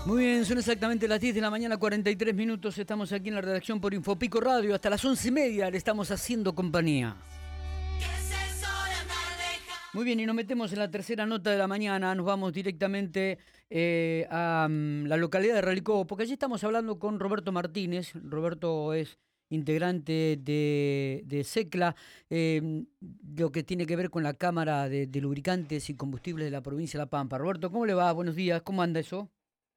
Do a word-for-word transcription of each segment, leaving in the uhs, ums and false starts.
Muy bien, son exactamente las diez de la mañana, cuarenta y tres minutos. Estamos aquí en la redacción por Infopico Radio. Hasta las once y media le estamos haciendo compañía. Muy bien, y nos metemos en la tercera nota de la mañana. Nos vamos directamente eh, a um, la localidad de Ralicó, porque allí estamos hablando con Roberto Martínez. Roberto es integrante de, de SECLA, eh, lo que tiene que ver con la Cámara de, de Lubricantes y Combustibles de la provincia de La Pampa. Roberto, ¿cómo le va? Buenos días, ¿cómo anda eso?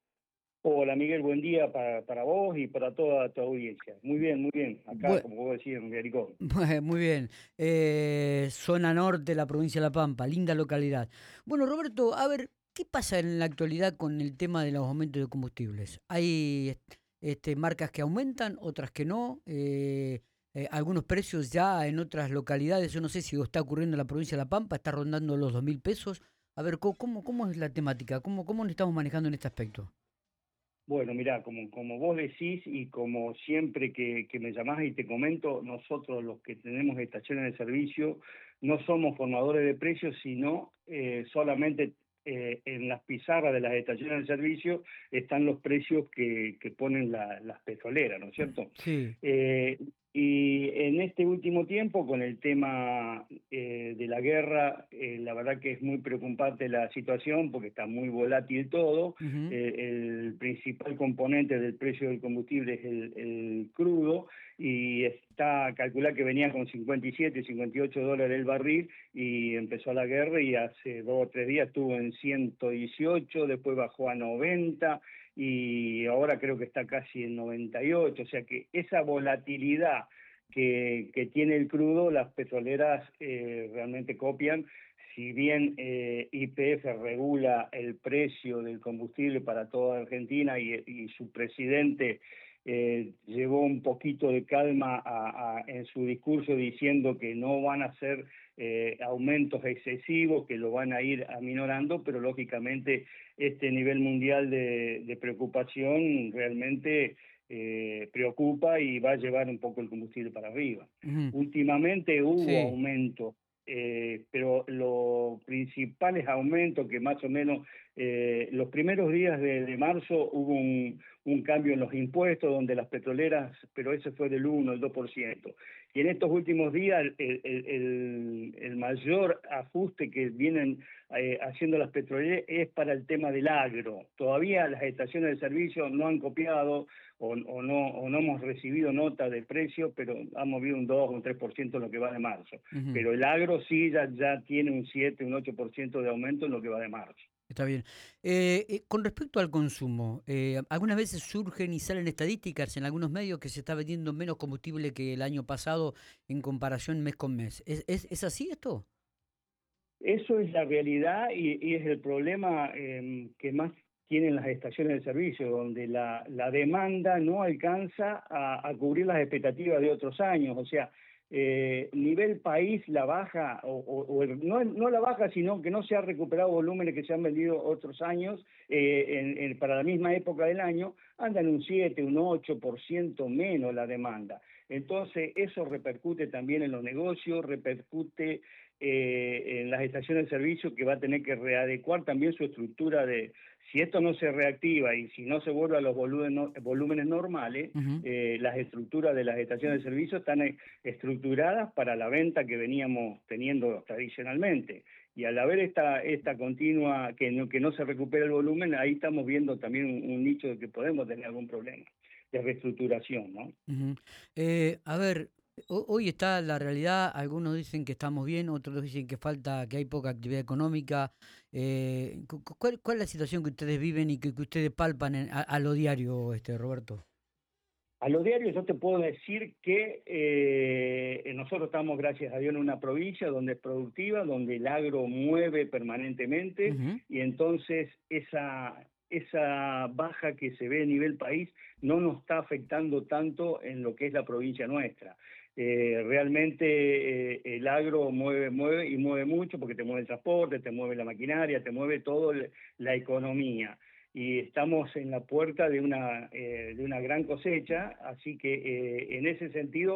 Hola Miguel, buen día para, para vos y para toda tu audiencia. Muy bien, muy bien. Acá, Bu- como vos decías, en Jericó. Muy bien. Eh, zona norte de la provincia de La Pampa, linda localidad. Bueno, Roberto, a ver, ¿qué pasa en la actualidad con el tema de los aumentos de combustibles? ¿Hay este, marcas que aumentan, otras que no? Eh, eh, algunos precios ya en otras localidades, yo no sé si está ocurriendo en la provincia de La Pampa, está rondando los dos mil pesos. A ver, ¿cómo, cómo, cómo es la temática? ¿Cómo, cómo nos estamos manejando en este aspecto? Bueno, mirá, como, como vos decís y como siempre que, que me llamás y te comento, nosotros los que tenemos estaciones de servicio no somos formadores de precios, sino eh, solamente eh, en las pizarras de las estaciones de servicio están los precios que, que ponen la- las petroleras, ¿no es cierto? Sí. Eh, y en este último tiempo, con el tema eh, de la guerra, eh, la verdad que es muy preocupante la situación porque está muy volátil todo. Ujú. Eh, el principal componente del precio del combustible es el, el crudo y está a calcular que venía con cincuenta y siete, cincuenta y ocho dólares el barril y empezó la guerra y hace dos o tres días estuvo en ciento dieciocho, después bajó a noventa y ahora creo que está casi en noventa y ocho, o sea que esa volatilidad que, que tiene el crudo, las petroleras eh, realmente copian. Si bien eh, Y P F regula el precio del combustible para toda Argentina y, y su presidente eh, llevó un poquito de calma a, a, en su discurso diciendo que no van a ser eh, aumentos excesivos, que lo van a ir aminorando, pero lógicamente este nivel mundial de, de preocupación realmente eh, preocupa y va a llevar un poco el combustible para arriba. Ujú. Últimamente hubo Sí. aumentos, eh, pero los principales aumentos que más o menos eh, los primeros días de, de marzo hubo un, un cambio en los impuestos donde las petroleras, pero ese fue del uno, el dos por ciento. Y en estos últimos días el, el, el, el mayor ajuste que vienen eh, haciendo las petroleras es para el tema del agro. Todavía las estaciones de servicio no han copiado o, o, no, o no hemos recibido nota de precio, pero han movido un dos o un tres por ciento en lo que va de marzo. Ujú. Pero el agro sí ya, ya tiene un siete, un ocho por ciento de aumento en lo que va de marzo. Está bien. Eh, eh, con respecto al consumo, eh, algunas veces surgen y salen estadísticas en algunos medios que se está vendiendo menos combustible que el año pasado en comparación mes con mes. ¿Es, es, es así esto? Eso es la realidad y, y es el problema eh, que más tienen las estaciones de servicio, donde la, la demanda no alcanza a, a cubrir las expectativas de otros años. O sea, eh, nivel país la baja, o, o, o el- no, no la baja, sino que no se ha recuperado volúmenes que se han vendido otros años eh, en, en- para la misma época del año, andan un siete, un ocho por ciento menos la demanda. Entonces, eso repercute también en los negocios, repercute eh, en las estaciones de servicio que va a tener que readecuar también su estructura de, si esto no se reactiva y si no se vuelve a los volúmenes, volúmenes normales, Ujú. eh, las estructuras de las estaciones de servicio están eh, estructuradas para la venta que veníamos teniendo tradicionalmente. Y al haber esta, esta continua, que no, que no se recupera el volumen, ahí estamos viendo también un, un nicho de que podemos tener algún problema de reestructuración, ¿no? Ujú. Eh, a ver, ho- hoy está la realidad, algunos dicen que estamos bien, otros dicen que falta, que hay poca actividad económica. Eh, cu- cu- ¿cuál, cuál es la situación que ustedes viven y que, que ustedes palpan en- a, a lo diario, este Roberto? A lo diario yo te puedo decir que eh, nosotros estamos, gracias a Dios, en una provincia donde es productiva, donde el agro mueve permanentemente Ujú. y entonces esa, esa baja que se ve a nivel país no nos está afectando tanto en lo que es la provincia nuestra. Eh, realmente eh, el agro mueve, mueve y mueve mucho porque te mueve el transporte, te mueve la maquinaria, te mueve toda la economía y estamos en la puerta de una, eh, de una gran cosecha, así que eh, en ese sentido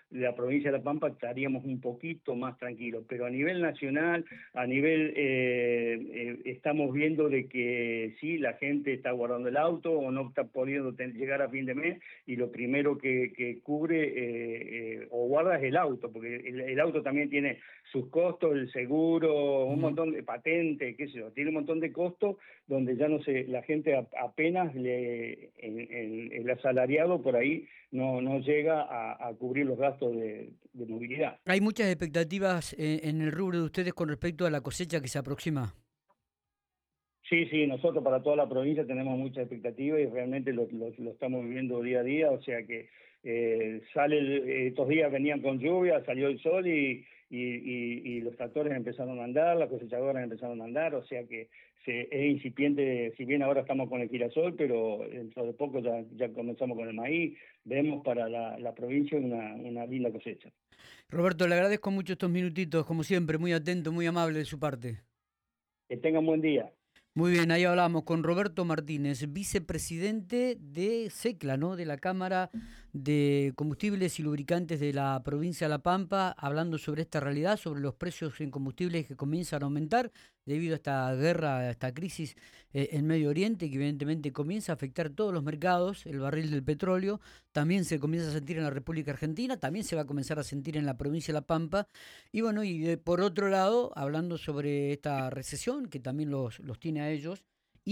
la provincia de La Pampa estaríamos un poquito más tranquilos, pero a nivel nacional, a nivel, eh, eh, estamos viendo de que sí, la gente está guardando el auto o no está pudiendo llegar a fin de mes, y lo primero que, que cubre eh, eh, o guarda es el auto, porque el, el auto también tiene sus costos, el seguro, un Ujú. montón de patentes, qué sé yo, tiene un montón de costos donde ya no sé, la gente apenas le, el, el, el asalariado por ahí no, no llega a, a cubrir los gastos de, de movilidad. Hay muchas expectativas en, en el rubro de ustedes con respecto a la cosecha que se aproxima. Sí, sí, nosotros para toda la provincia tenemos mucha expectativa y realmente lo, lo, lo estamos viviendo día a día, o sea que eh, sale el- estos días venían con lluvia, salió el sol y, y, y, y los tractores empezaron a andar, las cosechadoras empezaron a andar, o sea que se, es incipiente, si bien ahora estamos con el girasol, pero dentro de poco ya, ya comenzamos con el maíz, vemos para la, la provincia una, una linda cosecha. Roberto, le agradezco mucho estos minutitos, como siempre, muy atento, muy amable de su parte. Que tengan buen día. Muy bien, ahí hablamos con Roberto Martínez, vicepresidente de SECLA, ¿no? De la Cámara de Combustibles y Lubricantes de la provincia de La Pampa, hablando sobre esta realidad, sobre los precios en combustibles que comienzan a aumentar debido a esta guerra, a esta crisis eh, en Medio Oriente, que evidentemente comienza a afectar todos los mercados, el barril del petróleo, también se comienza a sentir en la República Argentina, también se va a comenzar a sentir en la provincia de La Pampa. Y bueno, y de- por otro lado, hablando sobre esta recesión, que también los, los tiene a ellos,